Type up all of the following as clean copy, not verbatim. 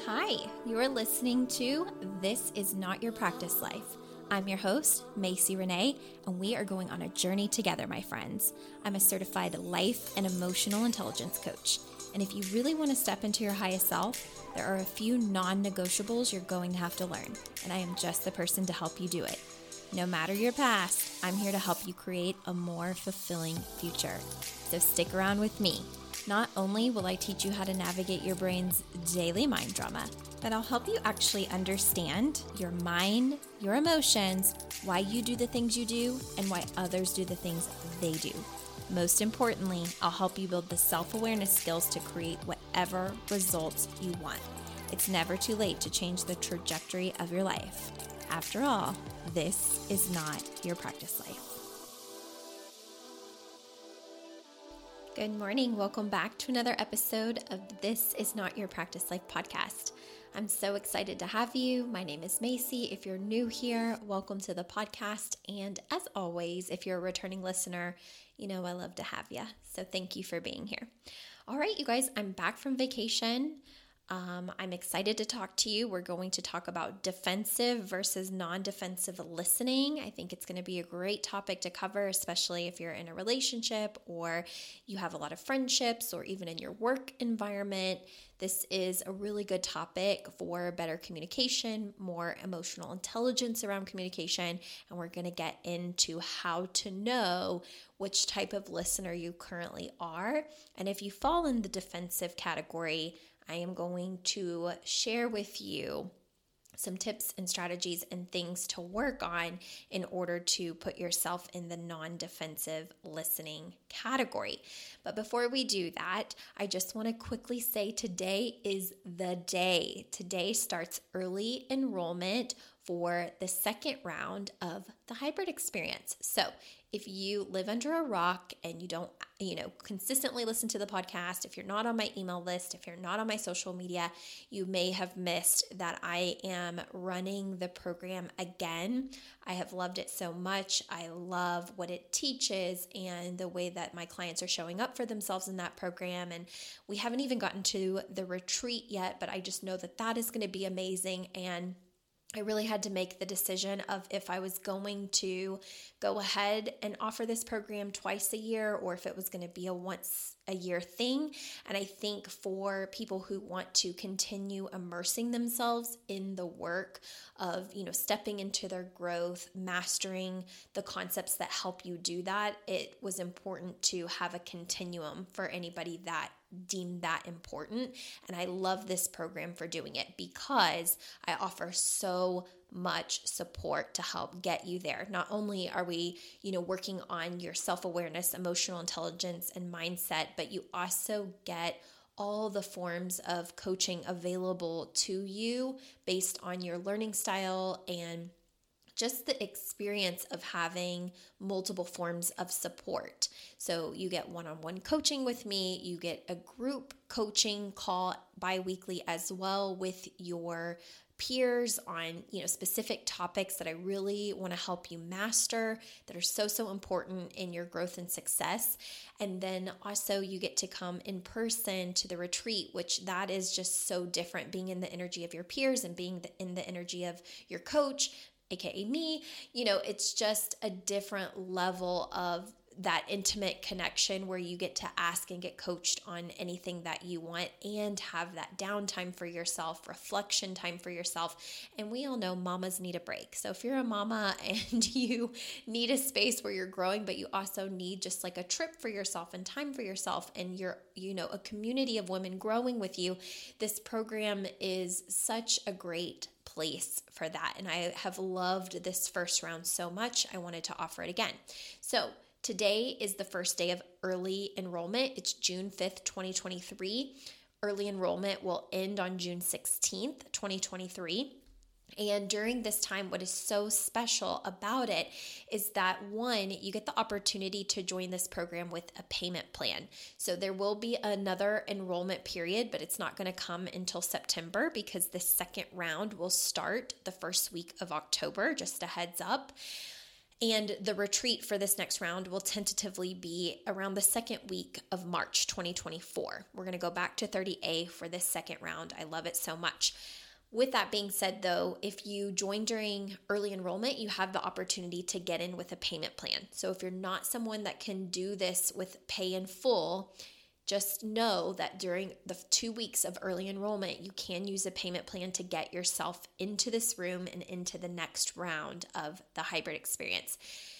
Hi, you're listening to This Is Not Your Practice Life. I'm your host, Macy Renee, and we are going on a journey together, my friends. I'm a certified life and emotional intelligence coach. And if you really want to step into your highest self, there are a few non-negotiables you're going to have to learn, and I am just the person to help you do it. No matter your past, I'm here to help you create a more fulfilling future. So stick around with me. Not only will I teach you how to navigate your brain's daily mind drama, but I'll help you actually understand your mind, your emotions, why you do the things you do, and why others do the things they do. Most importantly, I'll help you build the self-awareness skills to create whatever results you want. It's never too late to change the trajectory of your life. After all, this is not your practice life. Good morning. Welcome back to another episode of This Is Not Your Practice Life podcast. I'm so excited to have you. My name is Macy. If you're new here, welcome to the podcast. And as always, if you're a returning listener, you know I love to have you. So thank you for being here. All right, you guys, I'm back from vacation. I'm excited to talk to you. We're going to talk about defensive versus non-defensive listening. I think it's going to be a great topic to cover, especially if you're in a relationship or you have a lot of friendships or even in your work environment. This is a really good topic for better communication, more emotional intelligence around communication, and we're going to get into how to know which type of listener you currently are. And if you fall in the defensive category, I am going to share with you some tips and strategies and things to work on in order to put yourself in the non-defensive listening category. But before we do that, I just want to quickly say today is the day. Today starts early enrollment for the second round of the hybrid experience. So if you live under a rock and you don't, consistently listen to the podcast, if you're not on my email list, if you're not on my social media, you may have missed that I am running the program again. I have loved it so much. I love what it teaches and the way that my clients are showing up for themselves in that program. And we haven't even gotten to the retreat yet, but I just know that that is going to be amazing. And I really had to make the decision of if I was going to go ahead and offer this program twice a year or if it was going to be a once a year thing. And I think for people who want to continue immersing themselves in the work of, stepping into their growth, mastering the concepts that help you do that, it was important to have a continuum for anybody that deemed that important. And I love this program for doing it because I offer so much support to help get you there. Not only are we, working on your self-awareness, emotional intelligence, and mindset, but you also get all the forms of coaching available to you based on your learning style and just the experience of having multiple forms of support. So you get one-on-one coaching with me, you get a group coaching call bi-weekly as well with your peers on, specific topics that I really want to help you master that are so important in your growth and success. And then also you get to come in person to the retreat, which that is just so different, being in the energy of your peers and being in the energy of your coach, aka me. It's just a different level of that intimate connection where you get to ask and get coached on anything that you want and have that downtime for yourself, reflection time for yourself. And we all know mamas need a break. So if you're a mama and you need a space where you're growing, but you also need just like a trip for yourself and time for yourself, and you're, a community of women growing with you, this program is such a great place for that. And I have loved this first round so much, I wanted to offer it again. So today is the first day of early enrollment. It's June 5th, 2023. Early enrollment will end on June 16th, 2023. And during this time, what is so special about it is that, one, you get the opportunity to join this program with a payment plan. So there will be another enrollment period, but it's not going to come until September because the second round will start the first week of October, just a heads up. And the retreat for this next round will tentatively be around the second week of March 2024. We're going to go back to 30A for this second round. I love it so much. With that being said, though, if you join during early enrollment, you have the opportunity to get in with a payment plan. So if you're not someone that can do this with pay in full, just know that during the 2 weeks of early enrollment, you can use a payment plan to get yourself into this room and into the next round of the hybrid experience.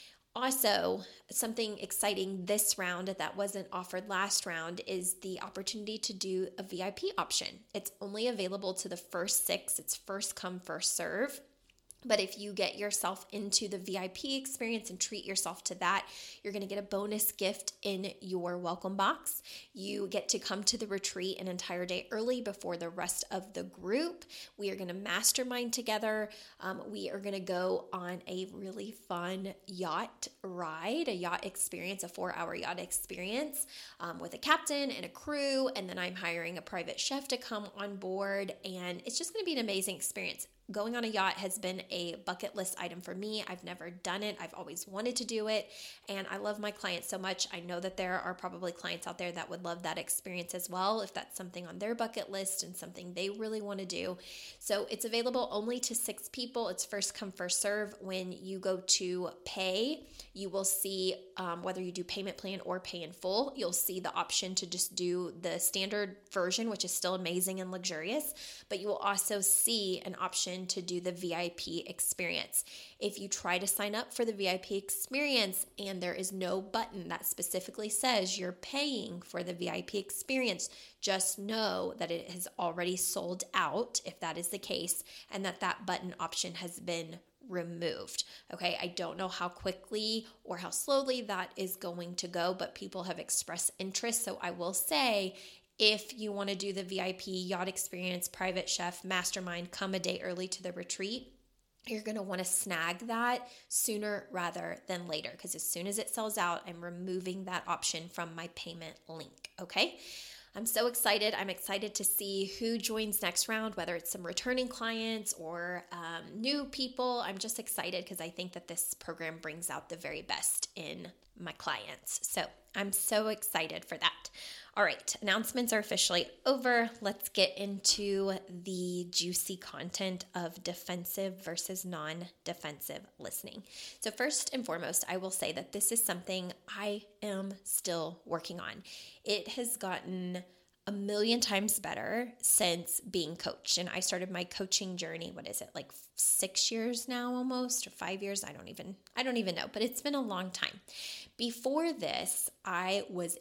Also, something exciting this round that wasn't offered last round is the opportunity to do a VIP option. It's only available to the first 6. It's first come, first serve. But if you get yourself into the VIP experience and treat yourself to that, you're going to get a bonus gift in your welcome box. You get to come to the retreat an entire day early before the rest of the group. We are going to mastermind together. We are going to go on a really fun yacht ride, a yacht experience, a 4-hour yacht experience with a captain and a crew. And then I'm hiring a private chef to come on board. And it's just going to be an amazing experience. Going on a yacht has been a bucket list item for me. I've never done it. I've always wanted to do it. And I love my clients so much. I know that there are probably clients out there that would love that experience as well, if that's something on their bucket list and something they really want to do. So it's available only to 6 people. It's first come, first serve. When you go to pay, you will see whether you do payment plan or pay in full, you'll see the option to just do the standard version, which is still amazing and luxurious, but you will also see an option to do the VIP experience. If you try to sign up for the VIP experience and there is no button that specifically says you're paying for the VIP experience, just know that it has already sold out, if that is the case, and that button option has been removed. Okay, I don't know how quickly or how slowly that is going to go, but people have expressed interest. So I will say, if you want to do the VIP yacht experience, private chef, mastermind, come a day early to the retreat, you're going to want to snag that sooner rather than later, because as soon as it sells out, I'm removing that option from my payment link. Okay. I'm so excited. I'm excited to see who joins next round, whether it's some returning clients or new people. I'm just excited because I think that this program brings out the very best in my clients. So I'm so excited for that. All right, announcements are officially over. Let's get into the juicy content of defensive versus non-defensive listening. So first and foremost, I will say that this is something I am still working on. It has gotten a million times better since being coached. And I started my coaching journey, what is it, like 6 years now almost, or 5 years? I don't even know, but it's been a long time. Before this, I was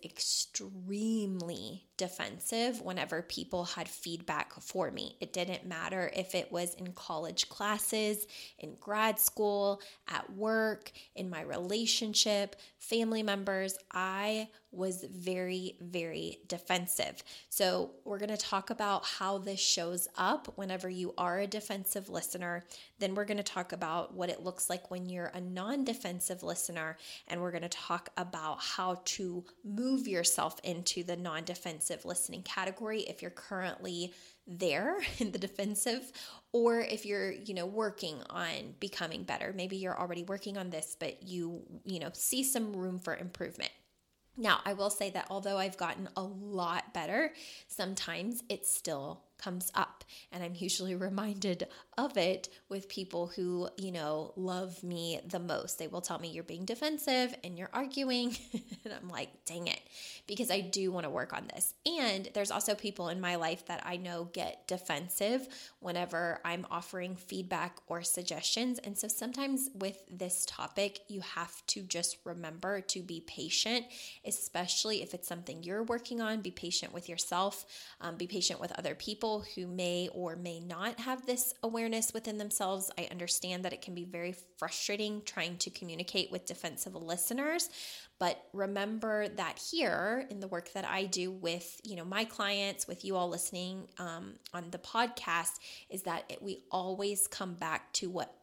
extremely defensive whenever people had feedback for me. It didn't matter if it was in college classes, in grad school, at work, in my relationship, family members. I was very, very defensive. So we're going to talk about how this shows up whenever you are a defensive listener. Then we're going to talk about what it looks like when you're a non-defensive listener. And we're going to talk about how to move yourself into the non-defensive listening category if you're currently there in the defensive, or if you're, working on becoming better. Maybe you're already working on this, but you see some room for improvement. Now, I will say that although I've gotten a lot better, sometimes it still comes up, and I'm usually reminded of it with people who, love me the most. They will tell me, you're being defensive and you're arguing, and I'm like, dang it, because I do want to work on this. And there's also people in my life that I know get defensive whenever I'm offering feedback or suggestions. And so sometimes with this topic, you have to just remember to be patient, especially if it's something you're working on. Be patient with yourself, be patient with other people who may or may not have this awareness within themselves. I understand that it can be very frustrating trying to communicate with defensive listeners, but remember that here in the work that I do with, my clients, with you all listening on the podcast, is that we always come back to what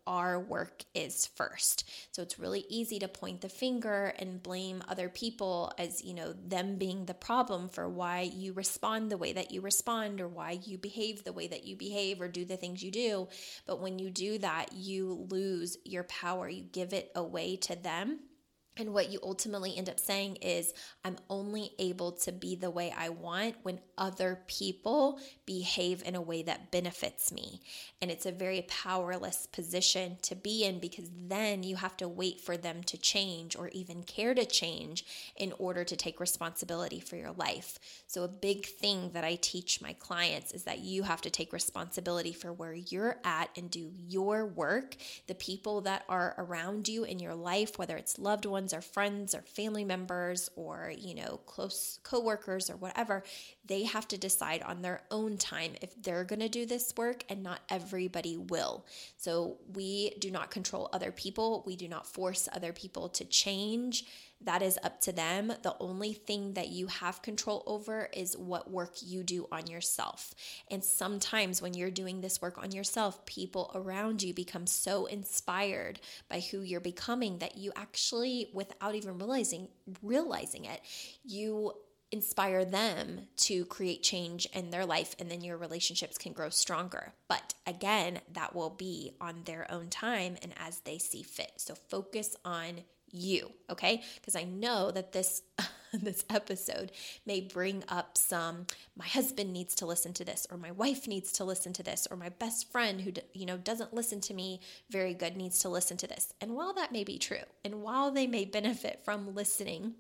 our work is first. So it's really easy to point the finger and blame other people as, them being the problem for why you respond the way that you respond, or why you behave the way that you behave, or do the things you do. But when you do that, you lose your power. You give it away to them. And what you ultimately end up saying is, I'm only able to be the way I want when other people behave in a way that benefits me. And it's a very powerless position to be in, because then you have to wait for them to change or even care to change in order to take responsibility for your life. So a big thing that I teach my clients is that you have to take responsibility for where you're at and do your work. The people that are around you in your life, whether it's loved ones or friends or family members or, close coworkers or whatever, they have to decide on their own time if they're going to do this work, and not everybody will. So we do not control other people. We do not force other people to change. That is up to them. The only thing that you have control over is what work you do on yourself. And sometimes when you're doing this work on yourself, people around you become so inspired by who you're becoming that you actually, without even realizing it, you inspire them to create change in their life, and then your relationships can grow stronger. But again, that will be on their own time and as they see fit. So focus on you, okay? Because I know that this episode may bring up my husband needs to listen to this, or my wife needs to listen to this, or my best friend who doesn't listen to me very good needs to listen to this. And while that may be true, and while they may benefit from listening,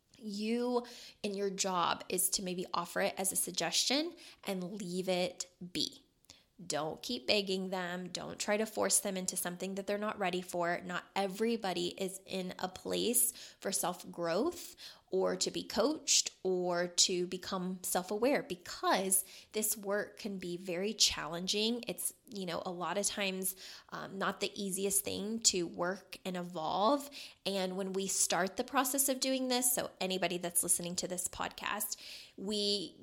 you in your job is to maybe offer it as a suggestion and leave it be. Don't keep begging them. Don't try to force them into something that they're not ready for. Not everybody is in a place for self-growth or to be coached or to become self-aware, because this work can be very challenging. It's, a lot of times not the easiest thing to work and evolve. And when we start the process of doing this, so anybody that's listening to this podcast, we,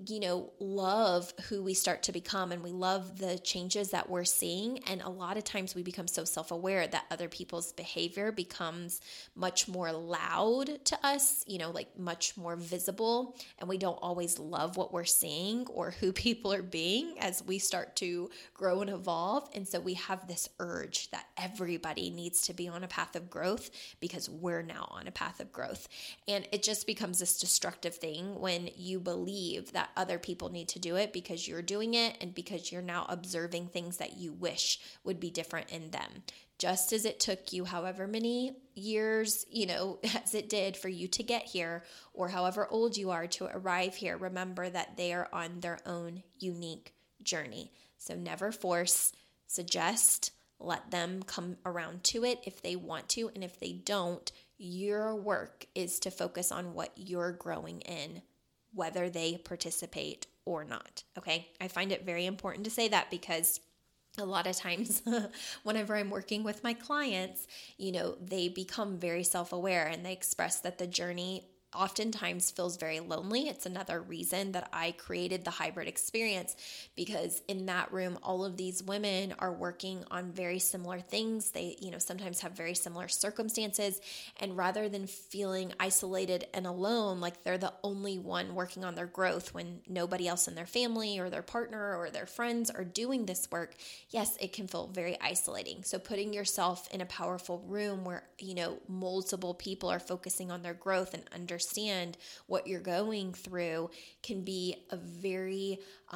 love who we start to become, and we love the changes that we're seeing. And a lot of times we become so self-aware that other people's behavior becomes much more loud to us, like much more visible. And we don't always love what we're seeing or who people are being as we start to grow and evolve. And so we have this urge that everybody needs to be on a path of growth because we're now on a path of growth. And it just becomes this destructive thing when you believe that other people need to do it because you're doing it, and because you're now observing things that you wish would be different in them. Just as it took you however many years, as it did for you to get here, or however old you are to arrive here, remember that they are on their own unique journey. So never force, suggest, let them come around to it if they want to. And if they don't, your work is to focus on what you're growing in, whether they participate or not. Okay. I find it very important to say that, because a lot of times whenever I'm working with my clients, they become very self-aware, and they express that the journey oftentimes feels very lonely. It's another reason that I created the hybrid experience, because in that room, all of these women are working on very similar things. They, sometimes have very similar circumstances. And rather than feeling isolated and alone, like they're the only one working on their growth when nobody else in their family or their partner or their friends are doing this work, yes, it can feel very isolating. So putting yourself in a powerful room where, multiple people are focusing on their growth and understand what you're going through can be a very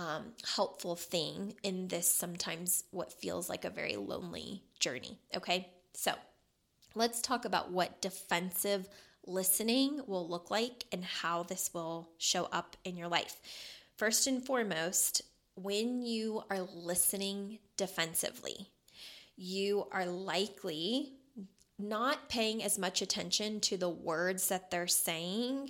helpful thing in this sometimes what feels like a very lonely journey. Okay, so let's talk about what defensive listening will look like and how this will show up in your life. First and foremost, when you are listening defensively, you are likely not paying as much attention to the words that they're saying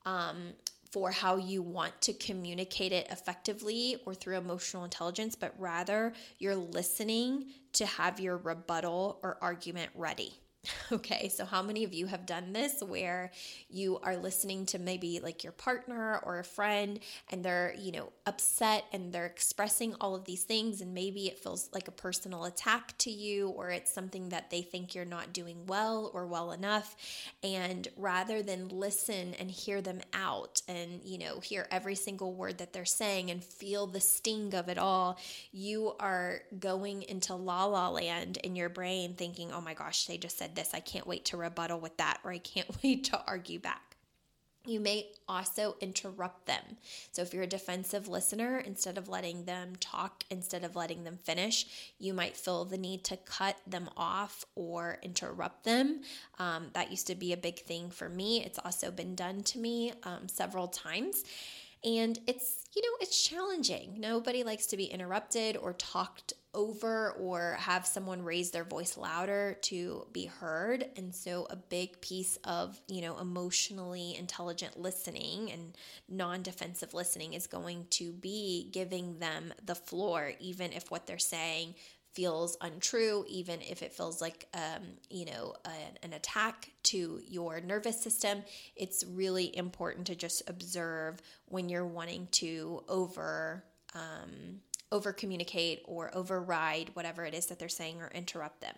for how you want to communicate it effectively or through emotional intelligence, but rather you're listening to have your rebuttal or argument ready. Okay, so how many of you have done this where you are listening to maybe like your partner or a friend and they're, upset and they're expressing all of these things and maybe it feels like a personal attack to you or it's something that they think you're not doing well or well enough. And rather than listen and hear them out and, hear every single word that they're saying and feel the sting of it all, you are going into la la land in your brain thinking, oh my gosh, they just said this. I can't wait to rebuttal with that, or I can't wait to argue back. You may also interrupt them. So if you're a defensive listener, instead of letting them talk, instead of letting them finish, you might feel the need to cut them off or interrupt them. That used to be a big thing for me. It's also been done to me several times. And it's challenging. Nobody likes to be interrupted or talked over or have someone raise their voice louder to be heard. And so a big piece of, emotionally intelligent listening and non-defensive listening is going to be giving them the floor, even if what they're saying feels untrue, even if it feels like, an attack to your nervous system. It's really important to just observe when you're wanting to over communicate or override whatever it is that they're saying or interrupt them.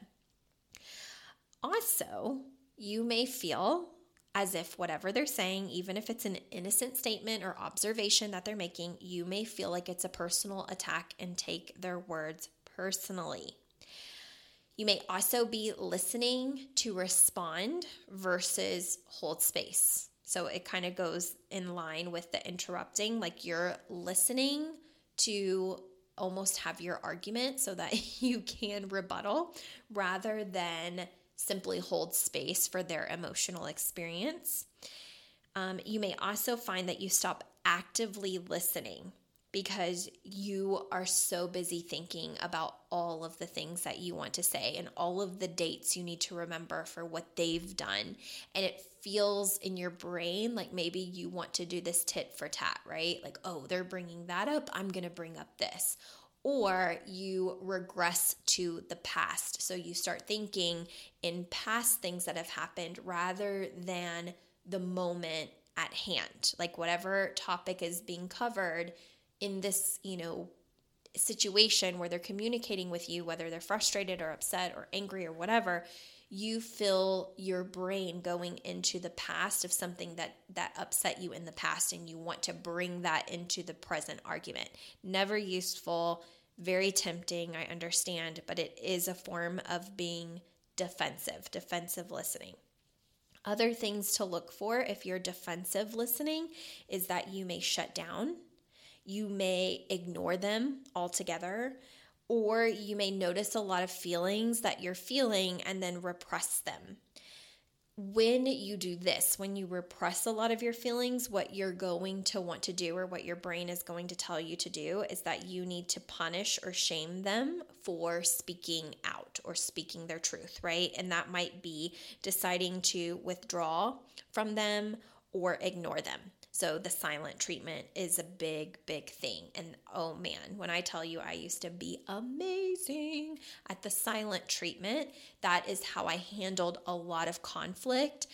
Also, you may feel as if whatever they're saying, even if it's an innocent statement or observation that they're making, you may feel like it's a personal attack and take their words personally. You may also be listening to respond versus hold space. So it kind of goes in line with the interrupting, like you're listening to almost have your argument so that you can rebuttal rather than simply hold space for their emotional experience. You may also find that you stop actively listening because you are so busy thinking about all of the things that you want to say and all of the dates you need to remember for what they've done. And it feels in your brain like maybe you want to do this tit for tat, right? Like, oh, they're bringing that up, I'm going to bring up this. Or you regress to the past. So you start thinking in past things that have happened rather than the moment at hand. Like whatever topic is being covered in this, situation where they're communicating with you, whether they're frustrated or upset or angry or whatever, you feel your brain going into the past of something that upset you in the past and you want to bring that into the present argument. Never useful, very tempting, I understand, but it is a form of being defensive listening. Other things to look for if you're defensive listening is that you may shut down. You may ignore them altogether, or you may notice a lot of feelings that you're feeling and then repress them. When you do this, when you repress a lot of your feelings, what you're going to want to do or what your brain is going to tell you to do is that you need to punish or shame them for speaking out or speaking their truth, right? And that might be deciding to withdraw from them or ignore them. So the silent treatment is a big, big thing. And oh man, when I tell you I used to be amazing at the silent treatment, that is how I handled a lot of conflict.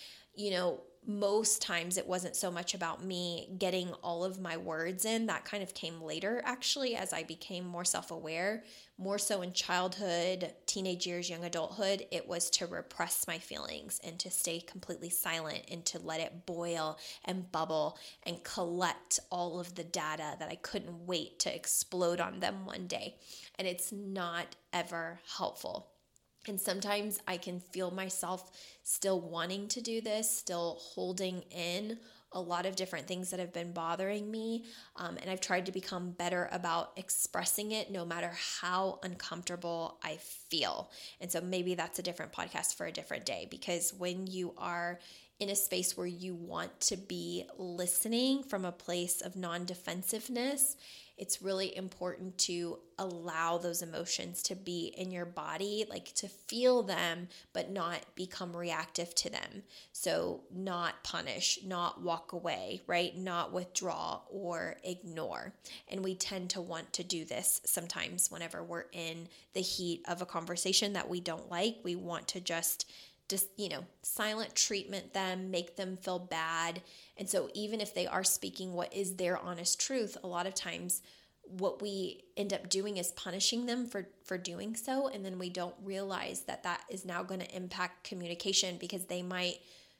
Most times it wasn't so much about me getting all of my words in. That kind of came later, actually, as I became more self-aware. More so in childhood, teenage years, young adulthood, it was to repress my feelings and to stay completely silent and to let it boil and bubble and collect all of the data that I couldn't wait to explode on them one day. And it's not ever helpful. And sometimes I can feel myself still wanting to do this, still holding in a lot of different things that have been bothering me. And I've tried to become better about expressing it no matter how uncomfortable I feel. And so maybe that's a different podcast for a different day, because when you are in a space where you want to be listening from a place of non-defensiveness, it's really important to allow those emotions to be in your body, like to feel them, but not become reactive to them. So not punish, not walk away, right? Not withdraw or ignore. And we tend to want to do this sometimes whenever we're in the heat of a conversation that we don't like. We want to just just, silent treatment them, make them feel bad. And so even if they are speaking what is their honest truth, a lot of times what we end up doing is punishing them for doing so. And then we don't realize that is now going to impact communication, because they might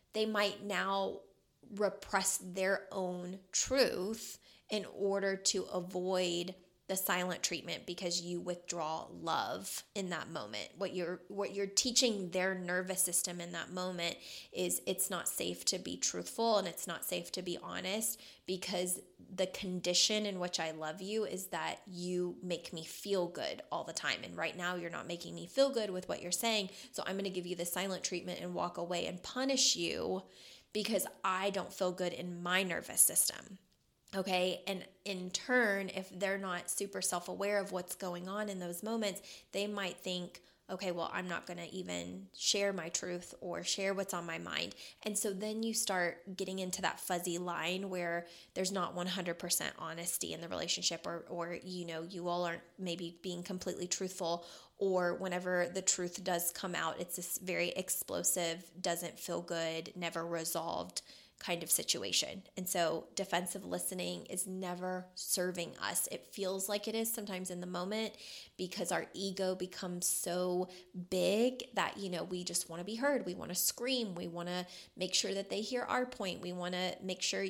now repress their own truth in order to avoid the silent treatment, because you withdraw love in that moment. What you're teaching their nervous system in that moment is it's not safe to be truthful, and it's not safe to be honest, because the condition in which I love you is that you make me feel good all the time. And right now you're not making me feel good with what you're saying. So I'm going to give you the silent treatment and walk away and punish you because I don't feel good in my nervous system. Okay. And in turn, if they're not super self-aware of what's going on in those moments, they might think, okay, well, I'm not going to even share my truth or share what's on my mind. And so then you start getting into that fuzzy line where there's not 100% honesty in the relationship, or you all aren't maybe being completely truthful, or whenever the truth does come out, it's this very explosive, doesn't feel good, never resolved kind of situation. And so defensive listening is never serving us. It feels like it is sometimes in the moment, because our ego becomes so big that, we just want to be heard. We want to scream. We want to make sure that they hear our point. We want to make sure,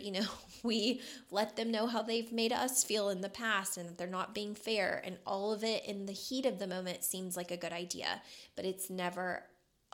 we let them know how they've made us feel in the past and that they're not being fair. And all of it in the heat of the moment seems like a good idea, but it's never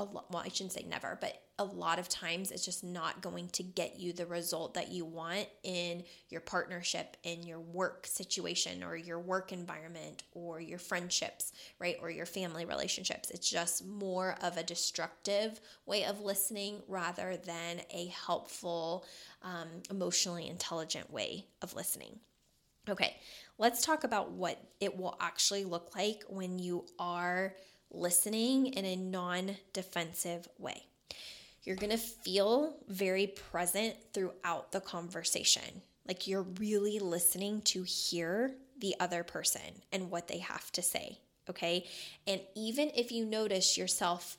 I shouldn't say never, but a lot of times it's just not going to get you the result that you want in your partnership, in your work situation, or your work environment, or your friendships, right? Or your family relationships. It's just more of a destructive way of listening rather than a helpful, emotionally intelligent way of listening. Okay, let's talk about what it will actually look like when you are listening in a non-defensive way. You're going to feel very present throughout the conversation. Like you're really listening to hear the other person and what they have to say, okay? And even if you notice yourself,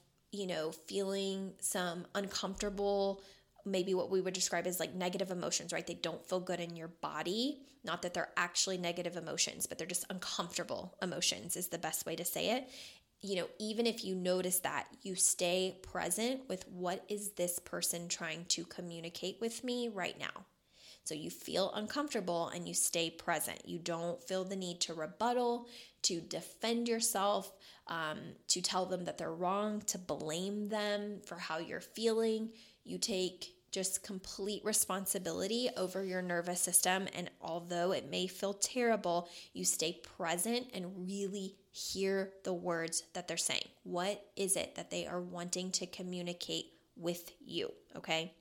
feeling some uncomfortable, maybe what we would describe as like negative emotions, right? They don't feel good in your body. Not that they're actually negative emotions, but they're just uncomfortable emotions is the best way to say it. Even if you notice that, you stay present with what is this person trying to communicate with me right now. So you feel uncomfortable and you stay present. You don't feel the need to rebuttal, to defend yourself, to tell them that they're wrong, to blame them for how you're feeling. You take just complete responsibility over your nervous system. And although it may feel terrible, you stay present and really hear the words that they're saying. What is it that they are wanting to communicate with you? Okay.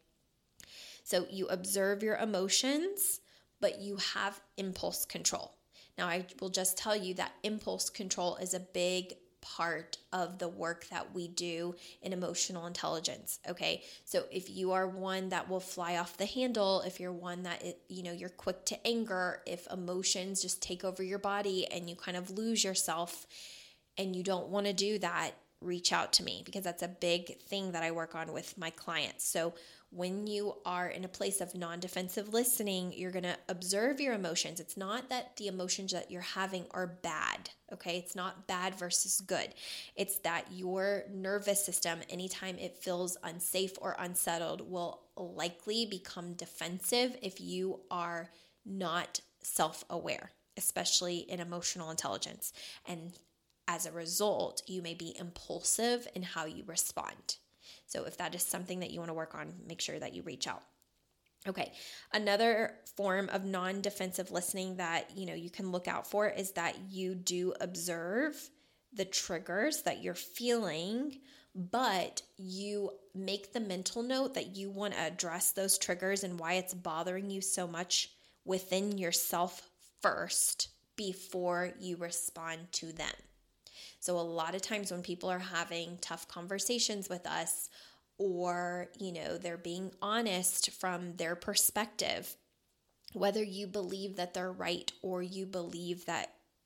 So you observe your emotions, but you have impulse control. Now, I will just tell you that impulse control is a big part of the work that we do in emotional intelligence. Okay. So if you are one that will fly off the handle, if you're one that, you're quick to anger, if emotions just take over your body and you kind of lose yourself and you don't want to do that, reach out to me, because that's a big thing that I work on with my clients. So when you are in a place of non-defensive listening, you're going to observe your emotions. It's not that the emotions that you're having are bad, okay? It's not bad versus good. It's that your nervous system, anytime it feels unsafe or unsettled, will likely become defensive if you are not self-aware, especially in emotional intelligence. And as a result, you may be impulsive in how you respond. So if that is something that you want to work on, make sure that you reach out. Okay. Another form of non-defensive listening that, you can look out for is that you do observe the triggers that you're feeling, but you make the mental note that you want to address those triggers and why it's bothering you so much within yourself first before you respond to them. So a lot of times when people are having tough conversations with us, or, they're being honest from their perspective, whether you believe that they're right or you believe that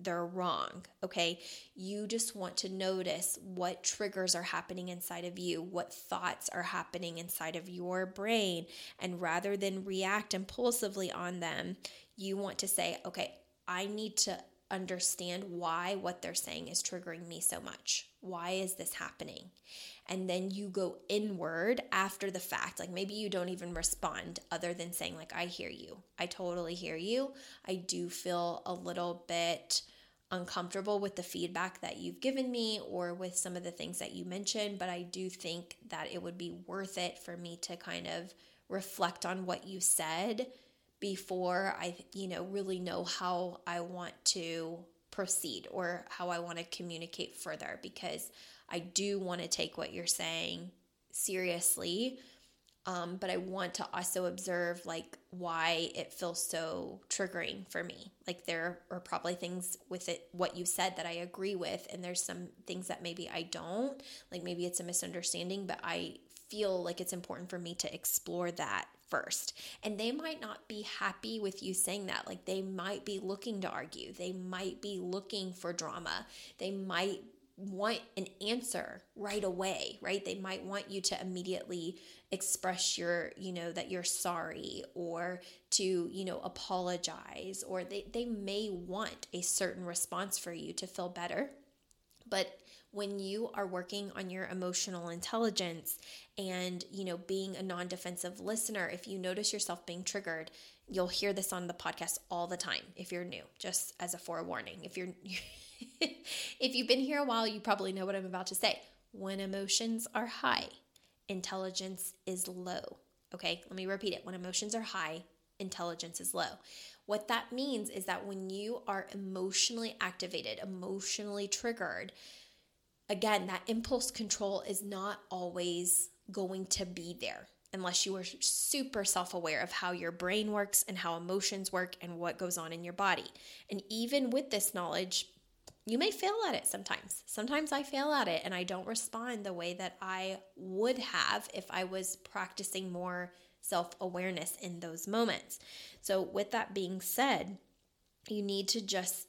they're wrong, okay? You just want to notice what triggers are happening inside of you, what thoughts are happening inside of your brain. And rather than react impulsively on them, you want to say, okay, I need to understand why what they're saying is triggering me so much. Why is this happening? And then you go inward after the fact. Like maybe you don't even respond other than saying like, I hear you. I totally hear you. I do feel a little bit uncomfortable with the feedback that you've given me or with some of the things that you mentioned, but I do think that it would be worth it for me to kind of reflect on what you said before I, really know how I want to proceed or how I want to communicate further, because I do want to take what you're saying seriously, but I want to also observe like why it feels so triggering for me. Like there are probably things with it, what you said, that I agree with, and there's some things that maybe I don't. Like maybe it's a misunderstanding, but I feel like it's important for me to explore that first. And they might not be happy with you saying that. Like they might be looking to argue. They might be looking for drama. They might want an answer right away, right? They might want you to immediately express that you're sorry, or to, apologize, or they may want a certain response for you to feel better. But when you are working on your emotional intelligence and, being a non-defensive listener, if you notice yourself being triggered, you'll hear this on the podcast all the time if you're new, just as a forewarning. If you've been here a while, you probably know what I'm about to say. When emotions are high, intelligence is low. Okay, let me repeat it. When emotions are high, intelligence is low. What that means is that when you are emotionally activated, emotionally triggered, again, that impulse control is not always going to be there unless you are super self-aware of how your brain works and how emotions work and what goes on in your body. And even with this knowledge, you may fail at it sometimes. Sometimes I fail at it and I don't respond the way that I would have if I was practicing more self-awareness in those moments. So with that being said, you need to just,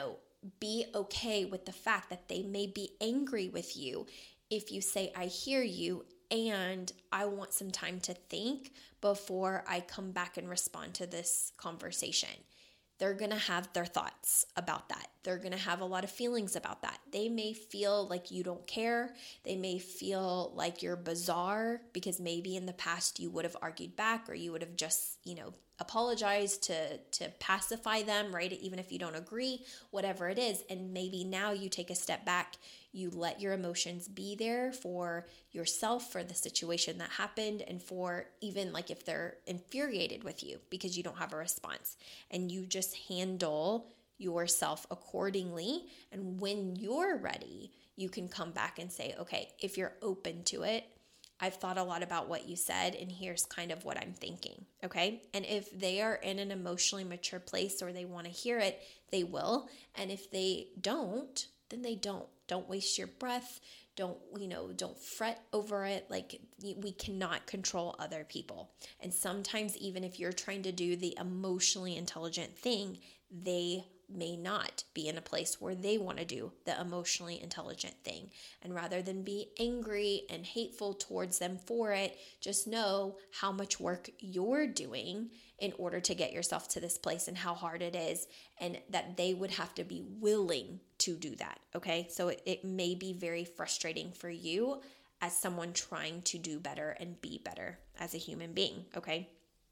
be okay with the fact that they may be angry with you if you say, I hear you, and I want some time to think before I come back and respond to this conversation. They're going to have their thoughts about that. They're going to have a lot of feelings about that. They may feel like you don't care. They may feel like you're bizarre because maybe in the past you would have argued back, or you would have just, apologized to pacify them, right? Even if you don't agree, whatever it is. And maybe now you take a step back, you let your emotions be there for yourself, for the situation that happened, and for even like if they're infuriated with you because you don't have a response, and you just handle yourself accordingly. And when you're ready, you can come back and say, okay, if you're open to it, I've thought a lot about what you said, and here's kind of what I'm thinking, okay? And if they are in an emotionally mature place or they want to hear it, they will. And if they don't, then they don't. Don't waste your breath. Don't fret over it. Like, we cannot control other people. And sometimes even if you're trying to do the emotionally intelligent thing, they may not be in a place where they want to do the emotionally intelligent thing. And rather than be angry and hateful towards them for it, just know how much work you're doing in order to get yourself to this place and how hard it is, and that they would have to be willing to do that, okay? So it may be very frustrating for you as someone trying to do better and be better as a human being, okay?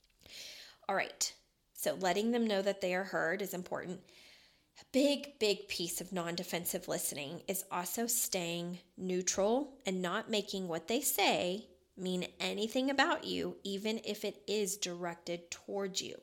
All right, so letting them know that they are heard is important. A big piece of non-defensive listening is also staying neutral and not making what they say mean anything about you, even if it is directed towards you.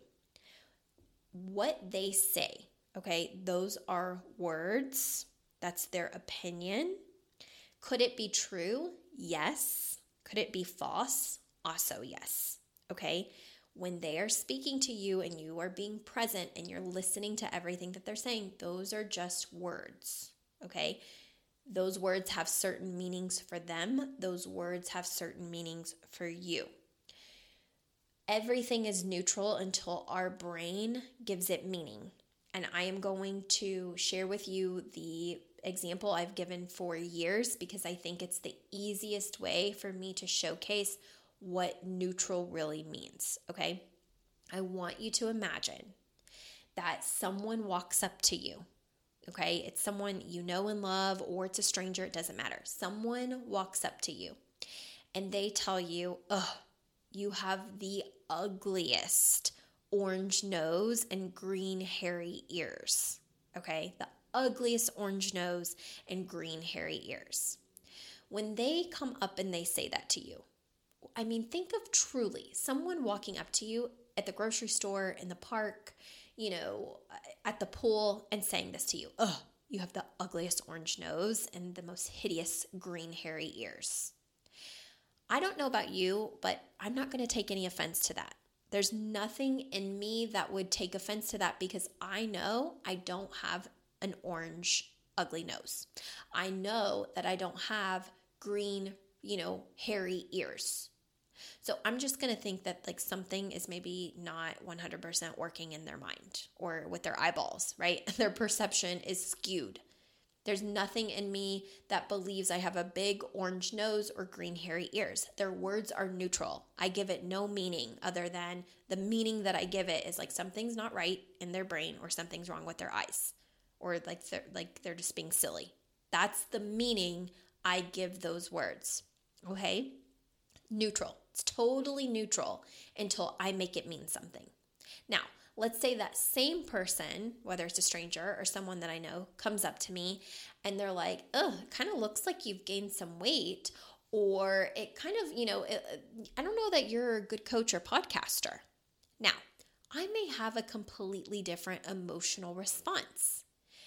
What they say, okay, those are words. That's their opinion. Could it be true? Yes. Could it be false? Also yes. Okay? When they are speaking to you and you are being present and you're listening to everything that they're saying, those are just words, okay? Those words have certain meanings for them. Those words have certain meanings for you. Everything is neutral until our brain gives it meaning. And I am going to share with you the example I've given for years because I think it's the easiest way for me to showcase what neutral really means, okay? I want you to imagine that someone walks up to you, okay? It's someone you know and love, or it's a stranger, it doesn't matter. Someone walks up to you and they tell you, oh, you have the ugliest orange nose and green hairy ears, okay? The ugliest orange nose and green hairy ears. When they come up and they say that to you, I mean, think of truly someone walking up to you at the grocery store, in the park, at the pool, and saying this to you. Oh, you have the ugliest orange nose and the most hideous green hairy ears. I don't know about you, but I'm not going to take any offense to that. There's nothing in me that would take offense to that because I know I don't have an orange, ugly nose. I know that I don't have green, hairy ears. So I'm just going to think that like something is maybe not 100% working in their mind or with their eyeballs, right? Their perception is skewed. There's nothing in me that believes I have a big orange nose or green hairy ears. Their words are neutral. I give it no meaning other than the meaning that I give it is like something's not right in their brain or something's wrong with their eyes or like they're just being silly. That's the meaning I give those words, okay? Neutral. It's totally neutral until I make it mean something. Now, let's say that same person, whether it's a stranger or someone that I know, comes up to me and they're like, oh, it kind of looks like you've gained some weight, or it kind of, I don't know that you're a good coach or podcaster. Now, I may have a completely different emotional response.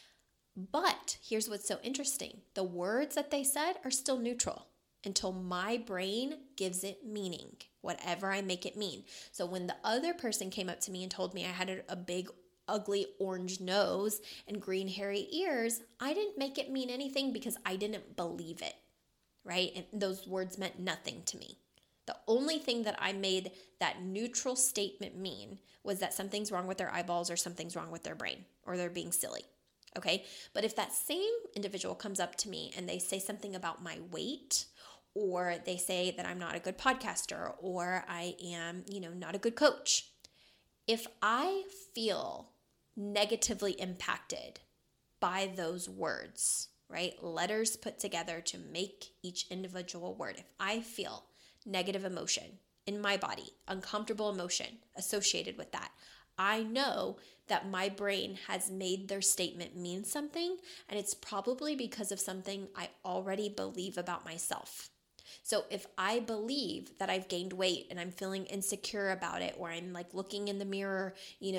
But here's what's so interesting. The words that they said are still neutral until my brain gives it meaning, whatever I make it mean. So when the other person came up to me and told me I had a big, ugly orange nose and green hairy ears, I didn't make it mean anything because I didn't believe it, right? And those words meant nothing to me. The only thing that I made that neutral statement mean was that something's wrong with their eyeballs or something's wrong with their brain or they're being silly, okay? But if that same individual comes up to me and they say something about my weight, or they say that I'm not a good podcaster, or I am, not a good coach. If I feel negatively impacted by those words, right? Letters put together to make each individual word. If I feel negative emotion in my body, uncomfortable emotion associated with that, I know that my brain has made their statement mean something, and it's probably because of something I already believe about myself. So if I believe that I've gained weight and I'm feeling insecure about it, or I'm like looking in the mirror,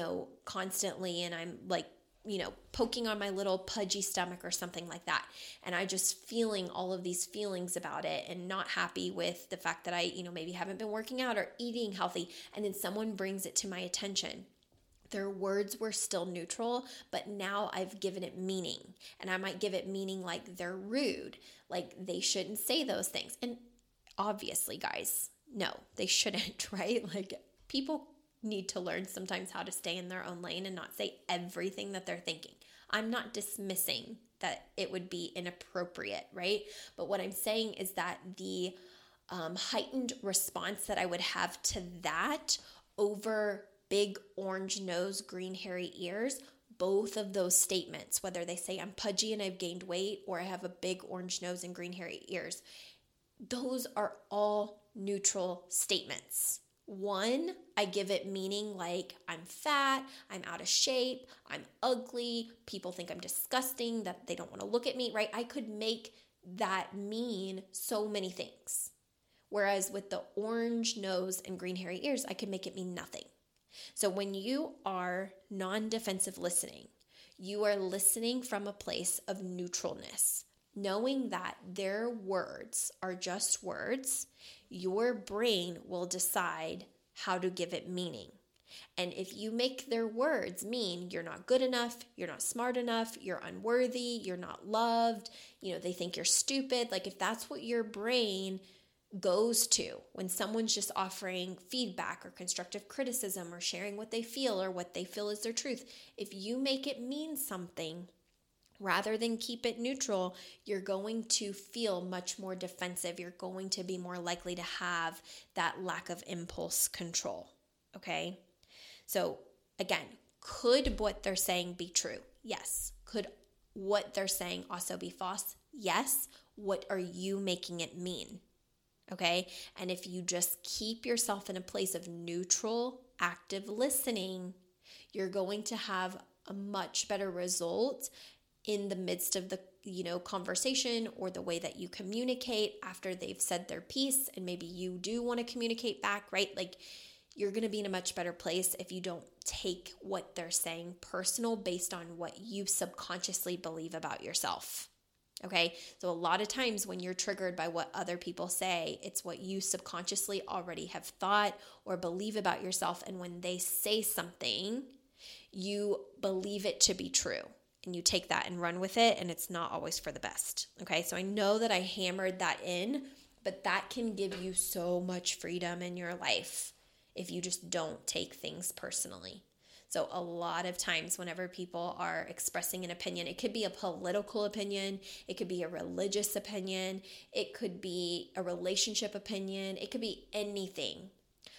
constantly, and I'm like, poking on my little pudgy stomach or something like that, and I just feeling all of these feelings about it and not happy with the fact that I, maybe haven't been working out or eating healthy, and then someone brings it to my attention. Their words were still neutral, but now I've given it meaning. And I might give it meaning like they're rude, like they shouldn't say those things. And obviously, guys, no, they shouldn't, right? Like people need to learn sometimes how to stay in their own lane and not say everything that they're thinking. I'm not dismissing that it would be inappropriate, right? But what I'm saying is that the heightened response that I would have to that over big orange nose, green hairy ears, both of those statements, whether they say I'm pudgy and I've gained weight, or I have a big orange nose and green hairy ears, those are all neutral statements. One, I give it meaning like I'm fat, I'm out of shape, I'm ugly, people think I'm disgusting, that they don't want to look at me, right? I could make that mean so many things. Whereas with the orange nose and green hairy ears, I could make it mean nothing. So when you are non-defensive listening, you are listening from a place of neutralness, knowing that their words are just words. Your brain will decide how to give it meaning. And if you make their words mean you're not good enough, you're not smart enough, you're unworthy, you're not loved, they think you're stupid, like if that's what your brain goes to, when someone's just offering feedback or constructive criticism or sharing what they feel or what they feel is their truth, if you make it mean something rather than keep it neutral, you're going to feel much more defensive. You're going to be more likely to have that lack of impulse control. Okay? So again, could what they're saying be true? Yes. Could what they're saying also be false? Yes. What are you making it mean? Okay? And if you just keep yourself in a place of neutral, active listening, you're going to have a much better result in the midst of the, conversation or the way that you communicate after they've said their piece, and maybe you do want to communicate back, right? Like, you're going to be in a much better place if you don't take what they're saying personal based on what you subconsciously believe about yourself. Okay, so a lot of times when you're triggered by what other people say, it's what you subconsciously already have thought or believe about yourself. And when they say something, you believe it to be true and you take that and run with it, and it's not always for the best. Okay, so I know that I hammered that in, but that can give you so much freedom in your life if you just don't take things personally. So a lot of times whenever people are expressing an opinion, it could be a political opinion, it could be a religious opinion, it could be a relationship opinion, it could be anything.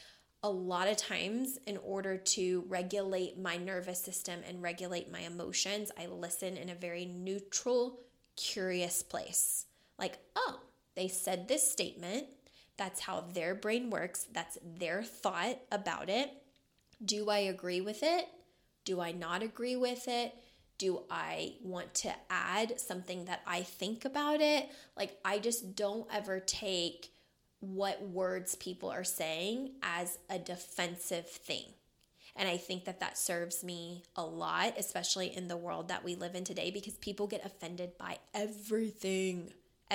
A lot of times, in order to regulate my nervous system and regulate my emotions, I listen in a very neutral, curious place. Like, oh, they said this statement. That's how their brain works. That's their thought about it. Do I agree with it? Do I not agree with it? Do I want to add something that I think about it? Like, I just don't ever take what words people are saying as a defensive thing. And I think that serves me a lot, especially in the world that we live in today, because people get offended by everything,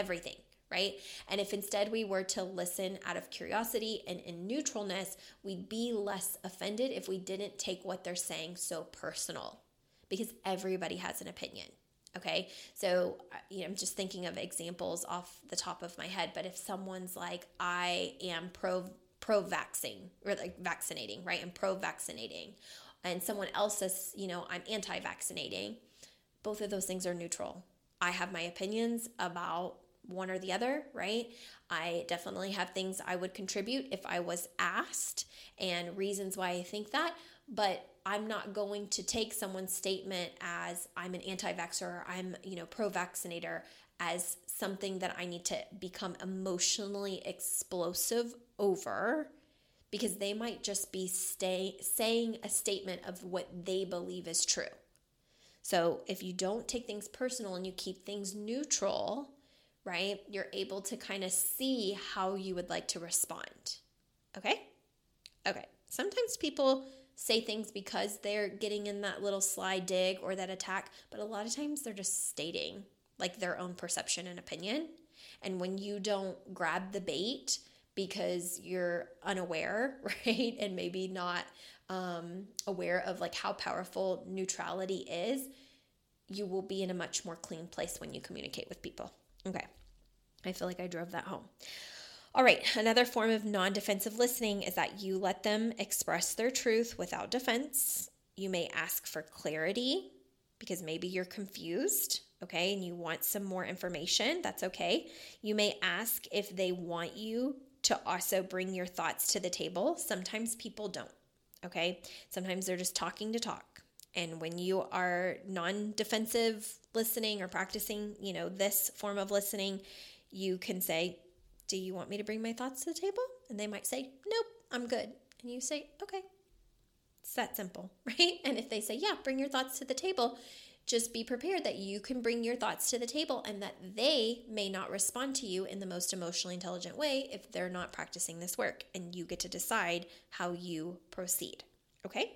right? And if instead we were to listen out of curiosity and in neutralness, we'd be less offended if we didn't take what they're saying so personal, because everybody has an opinion. Okay, so I'm just thinking of examples off the top of my head, but if someone's like, I am pro-vaccine, or like vaccinating, right? I'm pro-vaccinating, and someone else says, I'm anti-vaccinating, both of those things are neutral. I have my opinions about one or the other, right? I definitely have things I would contribute if I was asked and reasons why I think that, but I'm not going to take someone's statement as I'm an anti-vaxxer or I'm, pro-vaccinator as something that I need to become emotionally explosive over, because they might just be saying a statement of what they believe is true. So if you don't take things personal and you keep things neutral, right, you're able to kind of see how you would like to respond. Okay? Sometimes people say things because they're getting in that little sly dig or that attack, but a lot of times they're just stating like their own perception and opinion. And when you don't grab the bait because you're unaware, right, and maybe not aware of like how powerful neutrality is, you will be in a much more clean place when you communicate with people. Okay, I feel like I drove that home. All right, another form of non-defensive listening is that you let them express their truth without defense. You may ask for clarity because maybe you're confused, okay, and you want some more information. That's okay. You may ask if they want you to also bring your thoughts to the table. Sometimes people don't, okay? Sometimes they're just talking to talk. And when you are non-defensive listening or practicing, this form of listening, you can say, do you want me to bring my thoughts to the table? And they might say, nope, I'm good. And you say, okay. It's that simple, right? And if they say, yeah, bring your thoughts to the table, just be prepared that you can bring your thoughts to the table and that they may not respond to you in the most emotionally intelligent way if they're not practicing this work. And you get to decide how you proceed, okay?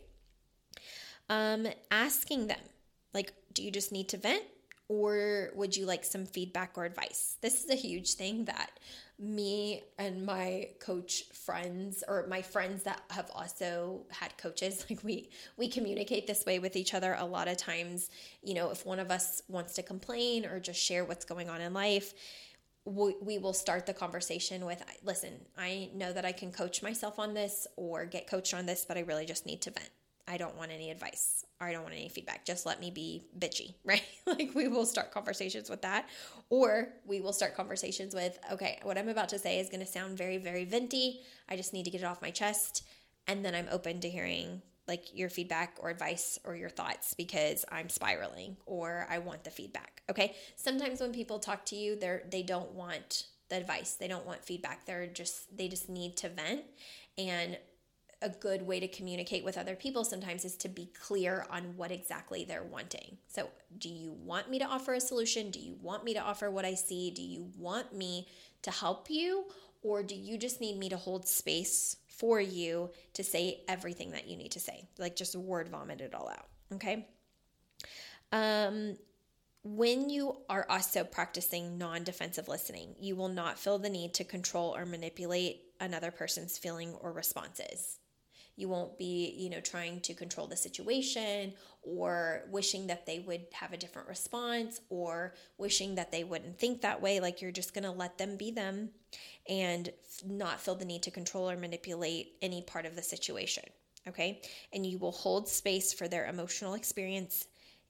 Asking them, like, do you just need to vent? Or would you like some feedback or advice? This is a huge thing that me and my coach friends, or my friends that have also had coaches, like we communicate this way with each other a lot of times. If one of us wants to complain or just share what's going on in life, we will start the conversation with, listen, I know that I can coach myself on this or get coached on this, but I really just need to vent. I don't want any advice or I don't want any feedback. Just let me be bitchy, right? Like we will start conversations with that. Or we will start conversations with, okay, what I'm about to say is going to sound very, very venti. I just need to get it off my chest. And then I'm open to hearing like your feedback or advice or your thoughts because I'm spiraling or I want the feedback. Okay. Sometimes when people talk to you, they don't want the advice. They don't want feedback. They just need to vent. And a good way to communicate with other people sometimes is to be clear on what exactly they're wanting. So do you want me to offer a solution? Do you want me to offer what I see? Do you want me to help you? Or do you just need me to hold space for you to say everything that you need to say? Like just word vomit it all out, okay? When you are also practicing non-defensive listening, you will not feel the need to control or manipulate another person's feeling or responses. You won't be, trying to control the situation or wishing that they would have a different response or wishing that they wouldn't think that way. Like you're just going to let them be them and not feel the need to control or manipulate any part of the situation. Okay. And you will hold space for their emotional experience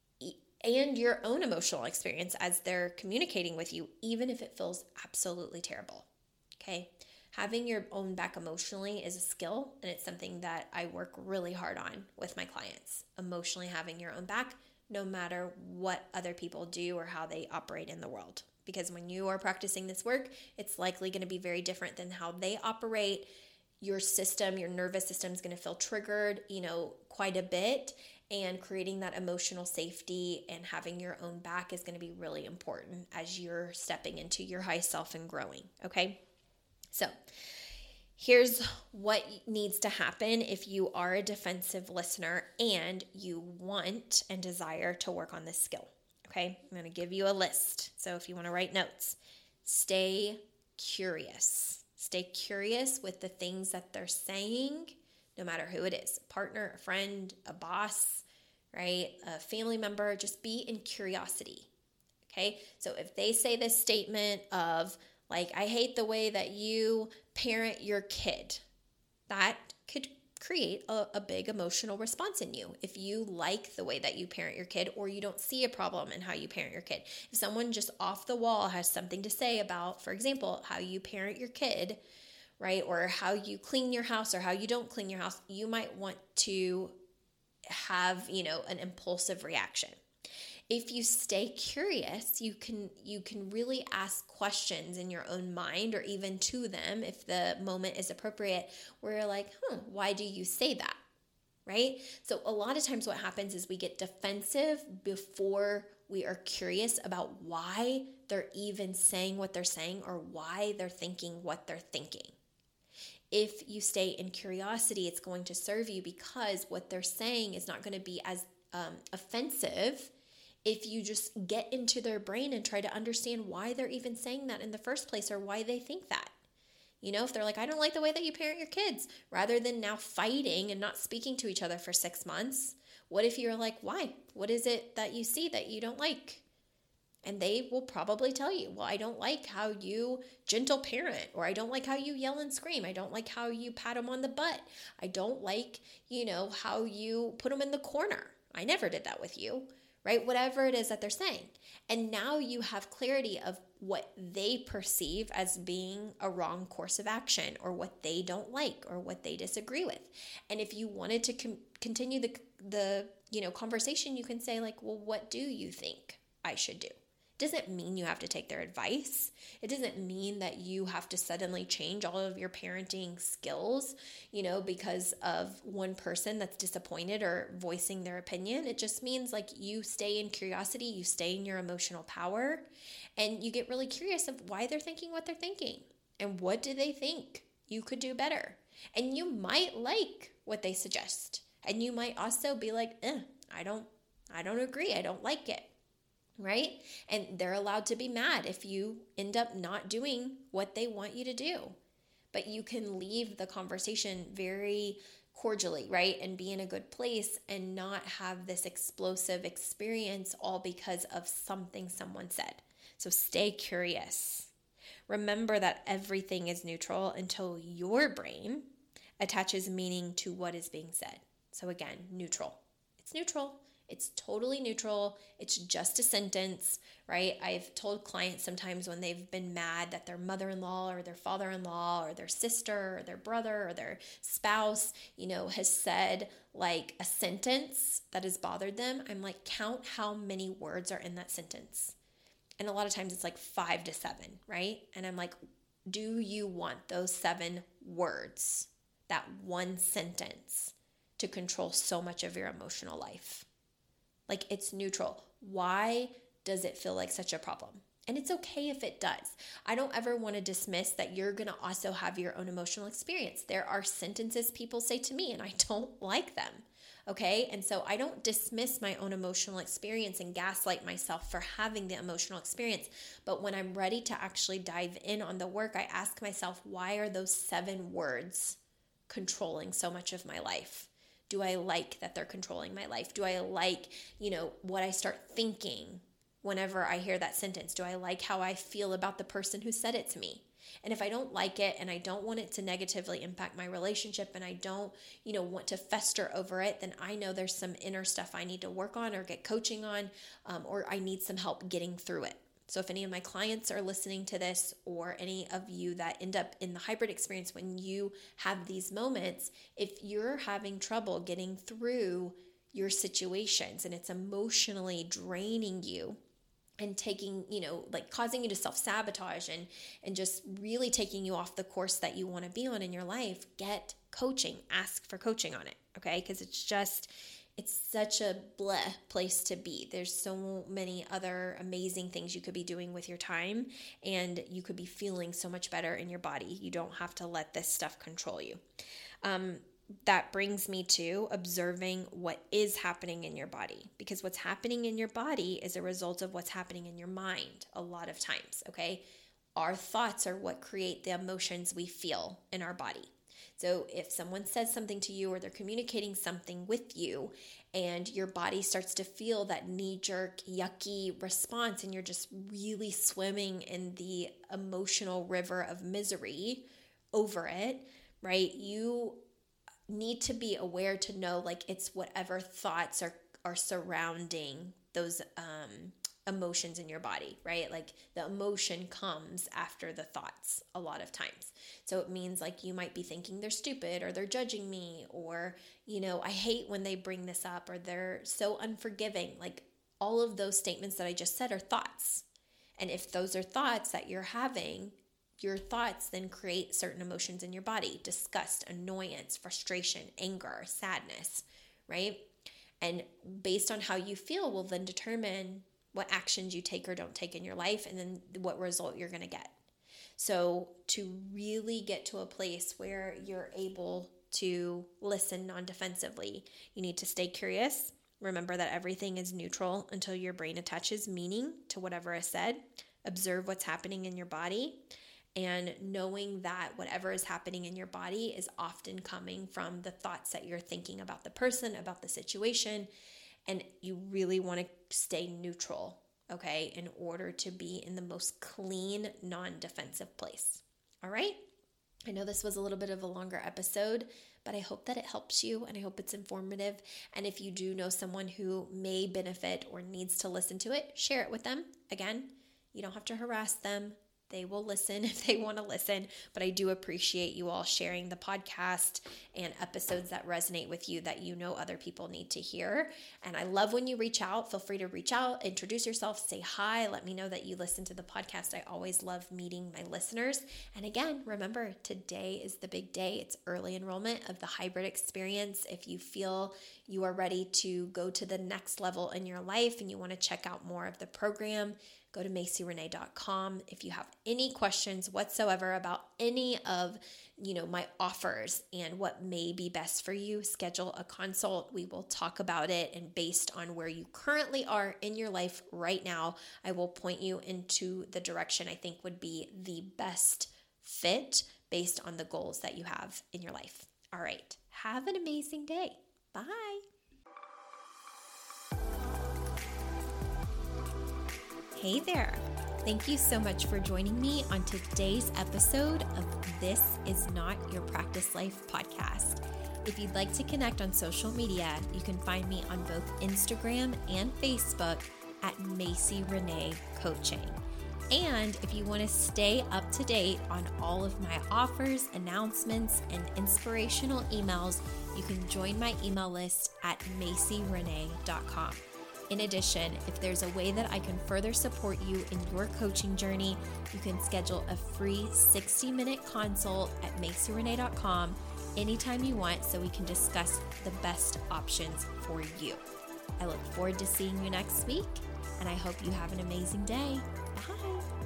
and your own emotional experience as they're communicating with you, even if it feels absolutely terrible. Okay. Having your own back emotionally is a skill, and it's something that I work really hard on with my clients. Emotionally having your own back, no matter what other people do or how they operate in the world. Because when you are practicing this work, it's likely going to be very different than how they operate. Your system, your nervous system is going to feel triggered, quite a bit. And creating that emotional safety and having your own back is going to be really important as you're stepping into your high self and growing, okay? So here's what needs to happen if you are a defensive listener and you want and desire to work on this skill. Okay, I'm going to give you a list. So if you want to write notes, stay curious. Stay curious with the things that they're saying, no matter who it is, a partner, a friend, a boss, right? A family member, just be in curiosity. Okay, so if they say this statement of, like, I hate the way that you parent your kid, that could create a big emotional response in you. If you like the way that you parent your kid or you don't see a problem in how you parent your kid. If someone just off the wall has something to say about, for example, how you parent your kid, right, or how you clean your house or how you don't clean your house, you might want to have, an impulsive reaction. If you stay curious, you can really ask questions in your own mind or even to them if the moment is appropriate where you're like, why do you say that? Right? So a lot of times what happens is we get defensive before we are curious about why they're even saying what they're saying or why they're thinking what they're thinking. If you stay in curiosity, it's going to serve you because what they're saying is not going to be as offensive if you just get into their brain and try to understand why they're even saying that in the first place or why they think that. If they're like, I don't like the way that you parent your kids, rather than now fighting and not speaking to each other for 6 months, what if you're like, why? What is it that you see that you don't like? And they will probably tell you, well, I don't like how you gentle parent, or I don't like how you yell and scream. I don't like how you pat them on the butt. I don't like, how you put them in the corner. I never did that with you. Right? Whatever it is that they're saying. And now you have clarity of what they perceive as being a wrong course of action or what they don't like or what they disagree with. And if you wanted to continue the conversation, you can say like, well, what do you think I should do? It doesn't mean you have to take their advice. It doesn't mean that you have to suddenly change all of your parenting skills, because of one person that's disappointed or voicing their opinion. It just means like you stay in curiosity, you stay in your emotional power, and you get really curious of why they're thinking what they're thinking and what do they think you could do better. And you might like what they suggest. And you might also be like, I don't agree. I don't like it. Right? And they're allowed to be mad if you end up not doing what they want you to do. But you can leave the conversation very cordially, right? And be in a good place and not have this explosive experience all because of something someone said. So stay curious. remember that everything is neutral until your brain attaches meaning to what is being said. So again, neutral. It's neutral. It's totally neutral. It's just a sentence, right? I've told clients sometimes when they've been mad that their mother-in-law or their father-in-law or their sister or their brother or their spouse, has said like a sentence that has bothered them. I'm like, count how many words are in that sentence. And a lot of times it's like 5 to 7, right? And I'm like, do you want those 7 words, that one sentence, to control so much of your emotional life? Like, it's neutral. Why does it feel like such a problem? And it's okay if it does. I don't ever want to dismiss that you're going to also have your own emotional experience. There are sentences people say to me and I don't like them. Okay? And so I don't dismiss my own emotional experience and gaslight myself for having the emotional experience. But when I'm ready to actually dive in on the work, I ask myself, why are those 7 words controlling so much of my life? Do I like that they're controlling my life? Do I like, what I start thinking whenever I hear that sentence? Do I like how I feel about the person who said it to me? And if I don't like it and I don't want it to negatively impact my relationship and I don't, want to fester over it, then I know there's some inner stuff I need to work on or get coaching on, or I need some help getting through it. So if any of my clients are listening to this, or any of you that end up in the hybrid experience when you have these moments, if you're having trouble getting through your situations and it's emotionally draining you and taking, causing you to self-sabotage and just really taking you off the course that you want to be on in your life, get coaching, ask for coaching on it, okay? Because it's such a bleh place to be. There's so many other amazing things you could be doing with your time, and you could be feeling so much better in your body. You don't have to let this stuff control you. That brings me to observing what is happening in your body, because what's happening in your body is a result of what's happening in your mind a lot of times, okay? Our thoughts are what create the emotions we feel in our body. So if someone says something to you or they're communicating something with you and your body starts to feel that knee-jerk, yucky response and you're just really swimming in the emotional river of misery over it, right? You need to be aware to know like it's whatever thoughts are surrounding those emotions in your body, right? Like the emotion comes after the thoughts a lot of times. So it means like you might be thinking they're stupid or they're judging me or, I hate when they bring this up or they're so unforgiving. Like all of those statements that I just said are thoughts. And if those are thoughts that you're having, your thoughts then create certain emotions in your body: disgust, annoyance, frustration, anger, sadness, right? And based on how you feel will then determine what actions you take or don't take in your life and then what result you're going to get. So to really get to a place where you're able to listen non-defensively, you need to stay curious. Remember that everything is neutral until your brain attaches meaning to whatever is said. Observe what's happening in your body. And knowing that whatever is happening in your body is often coming from the thoughts that you're thinking about the person, about the situation, and you really want to stay neutral, okay, in order to be in the most clean, non-defensive place. All right? I know this was a little bit of a longer episode, but I hope that it helps you and I hope it's informative. And if you do know someone who may benefit or needs to listen to it, share it with them. Again, you don't have to harass them. They will listen if they want to listen, but I do appreciate you all sharing the podcast and episodes that resonate with you that you know other people need to hear. And I love when you reach out. Feel free to reach out, introduce yourself, say hi, let me know that you listen to the podcast. I always love meeting my listeners. And again, remember, today is the big day. It's early enrollment of the hybrid experience. If you feel you are ready to go to the next level in your life and you want to check out more of the program, go to MacyRenee.com. If you have any questions whatsoever about any of, my offers and what may be best for you, schedule a consult. We will talk about it, and based on where you currently are in your life right now, I will point you into the direction I think would be the best fit based on the goals that you have in your life. All right. Have an amazing day. Bye. Hey there. Thank you so much for joining me on today's episode of This Is Not Your Practice Life podcast. If you'd like to connect on social media, you can find me on both Instagram and Facebook at Macy Renee Coaching. And if you want to stay up to date on all of my offers, announcements, and inspirational emails, you can join my email list at macyrenee.com. In addition, if there's a way that I can further support you in your coaching journey, you can schedule a free 60-minute consult at macyrenee.com anytime you want so we can discuss the best options for you. I look forward to seeing you next week, and I hope you have an amazing day. Bye.